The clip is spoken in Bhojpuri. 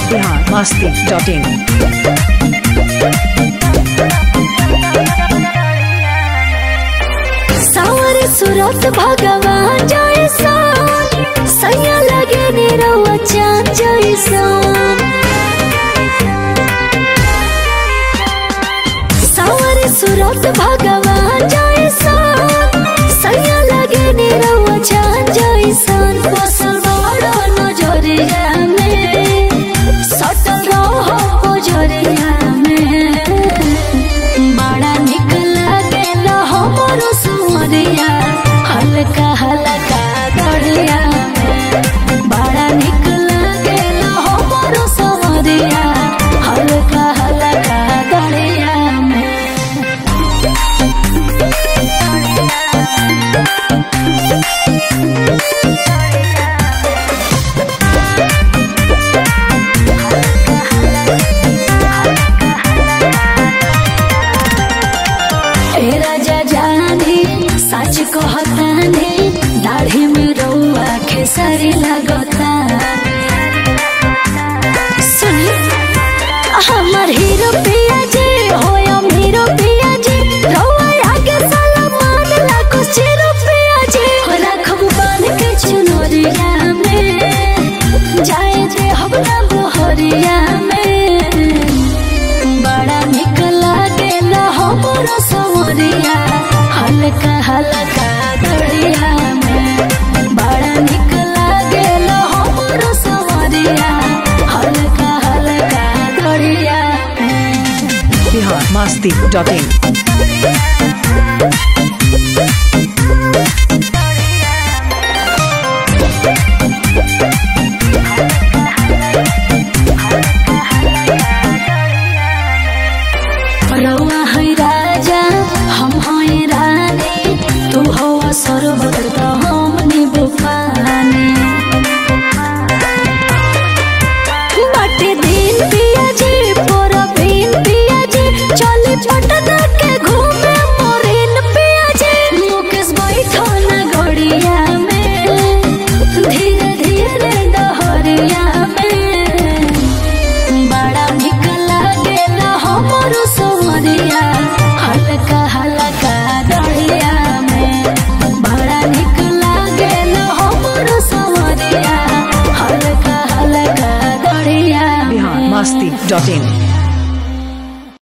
biharmasti.in सावर सूरत भगवान जैसा सैया लगे निरहुआ चाँद जैसा सावर सूरत भगवान जैसा सैया लगे निरहुआ चाँद जैसा बसल बड़ा नजरिया में सटल रहो नजरिया में बड़ा निक लागेला हमरो सुमरिया हल्का हल्का दरिया में बड़ा निक लागेला हमरो सुमरिया हल्का हल्का दरिया में ए राजा जानी सच कहतानी दाढ़ी में रउआ खेसारी लगता सुनी हमार हीरो पिया जी होयम हीरो पिया जी रउआ आगे साला मान लाखो चिरो पिया जी हो राखब बांध के चुनरिया में जाए दे हम ना बहरिया में बड़ा निक लागेला हमरो सवरिया हल्का हल्का दरिया में बड़ा निक लागेला हमरो सवरिया हल्का हल्का दरिया में biharmasti.in रउआ है राजा हम हैं रानी तू हवा सरबत तो हम नींबू पानी बाटे दिन पिया जी पूरा दिन पिया जी चली पटना के घूमे मोरिन पिया जी मुकेश बैठो ना घड़िया में धीरे धीरे डहरिया में बड़ा निक लागेला हमरो सवरिया हल्का हल्का दरिया में बड़ा निक लागेला हमरो सवरिया हल्का हल्का दरिया में biharmasti.in